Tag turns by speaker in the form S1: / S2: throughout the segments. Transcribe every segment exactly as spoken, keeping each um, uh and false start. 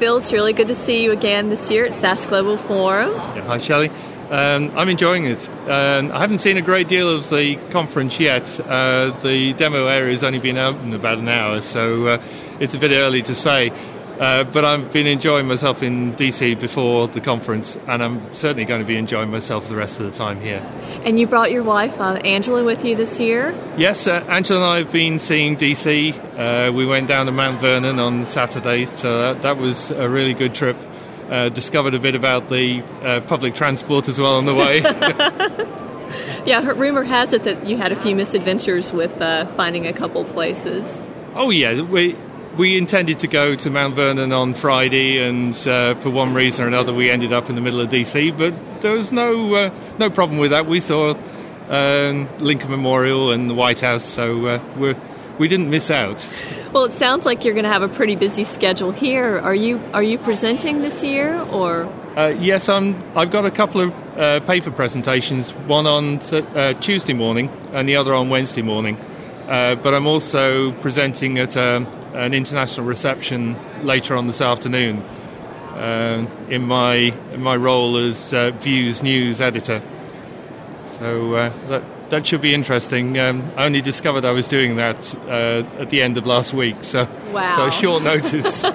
S1: Phil. It's really good to see you again this year at SaaS Global Forum.
S2: Yeah, hi, Shelley. Um, I'm enjoying it. Um, I haven't seen a great deal of the conference yet. Uh, the demo area has only been open about an hour, so uh, it's a bit early to say. Uh, but I've been enjoying myself in D C before the conference, and I'm certainly going to be enjoying myself the rest of the time here.
S1: And you brought your wife, uh, Angela, with you this year?
S2: Yes, uh, Angela and I have been seeing D C. Uh, we went down to Mount Vernon on Saturday, so that, that was a really good trip. Uh, discovered a bit about the uh, public transport as well on the way.
S1: Yeah, rumor has it that you had a few misadventures with uh, finding a couple places.
S2: Oh, yeah, we... We intended to go to Mount Vernon on Friday, and uh, for one reason or another, we ended up in the middle of D C. But there was no uh, no problem with that. We saw um, Lincoln Memorial and the White House, so uh, we we didn't miss out.
S1: Well, it sounds like you're going to have a pretty busy schedule here. Are you are you presenting this year, or?
S2: Uh, yes, I'm. I've got a couple of uh, paper presentations. One on t- uh, Tuesday morning, and the other on Wednesday morning. Uh, but I'm also presenting at a, an international reception later on this afternoon uh, in my in my role as uh, Views News editor. So uh, that that should be interesting. Um, I only discovered I was doing that uh, at the end of last week, so
S1: wow.
S2: so short notice.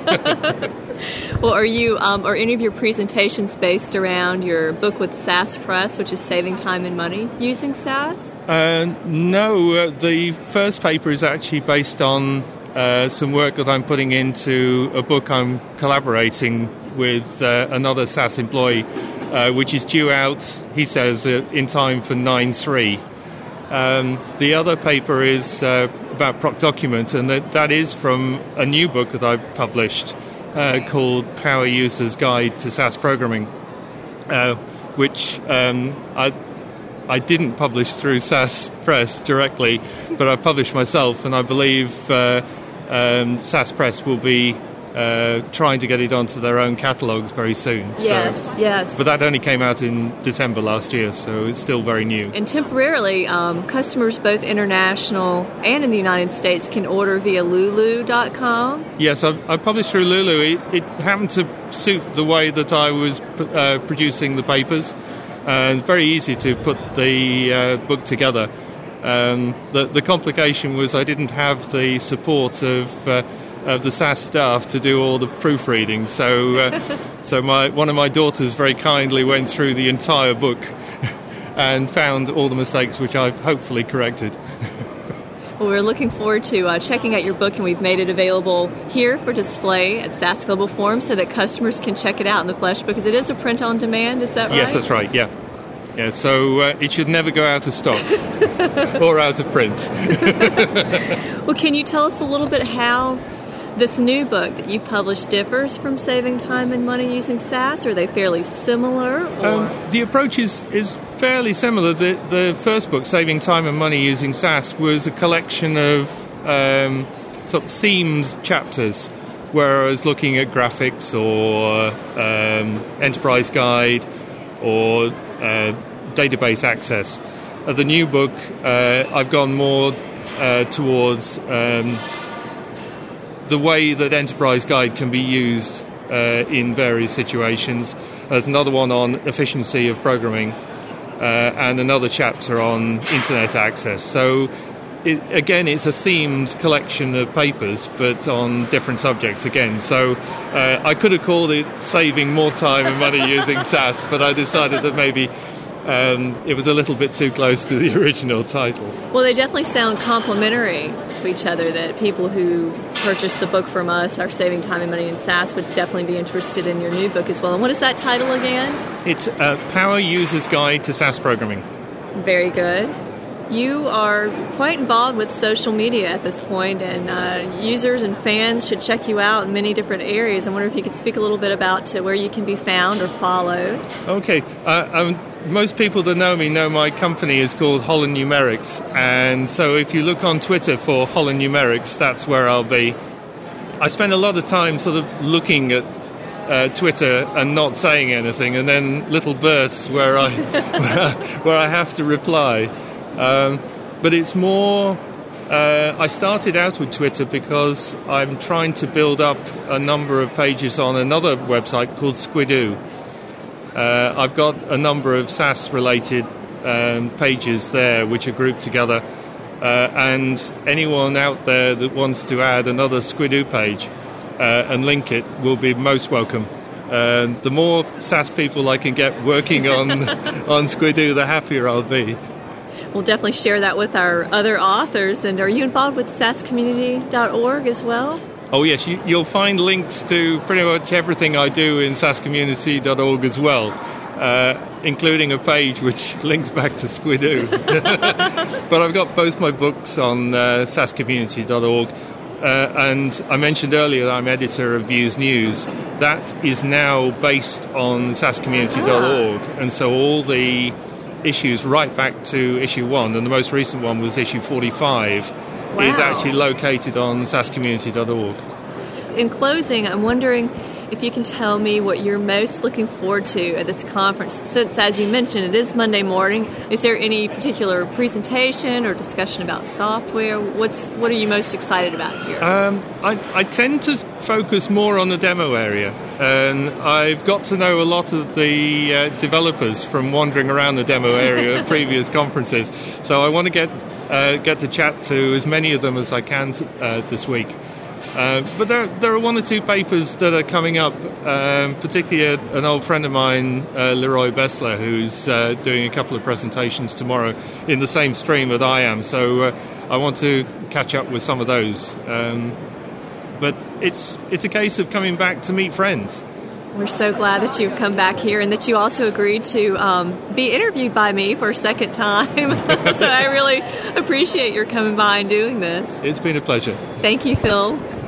S1: Well, are you um, are any of your presentations based around your book with SaaS Press, which is Saving Time and Money Using SaaS?
S2: Uh, no, uh, the first paper is actually based on uh, some work that I'm putting into a book I'm collaborating with uh, another SaaS employee, uh, which is due out, he says, uh, in time for nine three. Um, the other paper is uh, about ProcDocument, and that, that is from a new book that I've published uh, called Power User's Guide to SaaS Programming, uh, which um, I... I didn't publish through SaaS Press directly, but I published myself, and I believe uh, um, SaaS Press will be uh, trying to get it onto their own catalogues very soon.
S1: Yes,
S2: so,
S1: yes.
S2: But that only came out in December last year, so it's still very new.
S1: And temporarily, um, customers both international and in the United States can order via lulu dot com.
S2: Yes, I, I published through Lulu. It, it happened to suit the way that I was uh, producing the papers. And very easy to put the uh, book together. Um, the, the complication was I didn't have the support of, uh, of the SaaS staff to do all the proofreading. So, uh, so my one of my daughters very kindly went through the entire book and found all the mistakes, which I've hopefully corrected.
S1: Well, we're looking forward to uh, checking out your book, and we've made it available here for display at SaaS Global Forum so that customers can check it out in the flesh, because it is a print on demand. Is that right?
S2: Yes, that's right. Yeah, yeah. So uh, it should never go out of stock or out of print.
S1: Well, can you tell us a little bit how this new book that you've published differs from Saving Time and Money Using SaaS? Are they fairly similar? Or?
S2: Um, the approach is, is fairly similar. The, the first book, Saving Time and Money Using SaaS, was a collection of um, sort of themed chapters where I was looking at graphics or um, enterprise guide or uh, database access. Uh, the new book, uh, I've gone more uh, towards um, the way that Enterprise Guide can be used uh, in various situations. There's another one on efficiency of programming uh, and another chapter on internet access. So, it, again, it's a themed collection of papers, but on different subjects again. So uh, I could have called it Saving More Time and Money Using SaaS, but I decided that maybe Um, it was a little bit too close to the original title.
S1: Well, they definitely sound complementary to each other, that people who purchase the book from us, Our Saving Time and Money in SaaS, would definitely be interested in your new book as well. And what is that title again?
S2: It's uh, Power User's Guide to SaaS Programming.
S1: Very good. You are quite involved with social media at this point, and uh, users and fans should check you out in many different areas. I wonder if you could speak a little bit about to where you can be found or followed.
S2: Okay. Uh, um, most people that know me know my company is called Holland Numerics, and so if you look on Twitter for Holland Numerics, that's where I'll be. I spend a lot of time sort of looking at Uh, Twitter and not saying anything, and then little bursts where I where I have to reply. Um, but it's more Uh, I started out with Twitter because I'm trying to build up a number of pages on another website called Squidoo. Uh, I've got a number of SaaS-related um, pages there which are grouped together, uh, and anyone out there that wants to add another Squidoo page uh, and link it will be most welcome. Uh, the more SaaS people I can get working on on Squidoo, the happier I'll be.
S1: We'll definitely share that with our other authors. And are you involved with SaaS community dot org as well?
S2: Oh, yes. You, you'll find links to pretty much everything I do in SaaS community dot org as well, uh, including a page which links back to Squidoo. But I've got both my books on uh, SaaS community dot org. Uh, and I mentioned earlier that I'm editor of Views News. That is now based on SaaS community dot org. Ah. And so all the issues right back to issue one, and the most recent one was issue forty-five, wow. is actually located on SaaS community dot org.
S1: In closing, I'm wondering if you can tell me what you're most looking forward to at this conference. Since, as you mentioned, it is Monday morning, is there any particular presentation or discussion about software? What's What are you most excited about here?
S2: Um, I, I tend to focus more on the demo area. And I've got to know a lot of the uh, developers from wandering around the demo area at previous conferences. So I want to get uh, get to chat to as many of them as I can uh, this week. Uh, but there, there are one or two papers that are coming up, um, particularly a, an old friend of mine, uh, Leroy Bessler, who's uh, doing a couple of presentations tomorrow in the same stream that I am. So uh, I want to catch up with some of those. Um, but it's it's a case of coming back to meet friends.
S1: We're so glad that you've come back here and that you also agreed to um, be interviewed by me for a second time. So I really appreciate your coming by and doing this.
S2: It's been a pleasure.
S1: Thank you, Phil.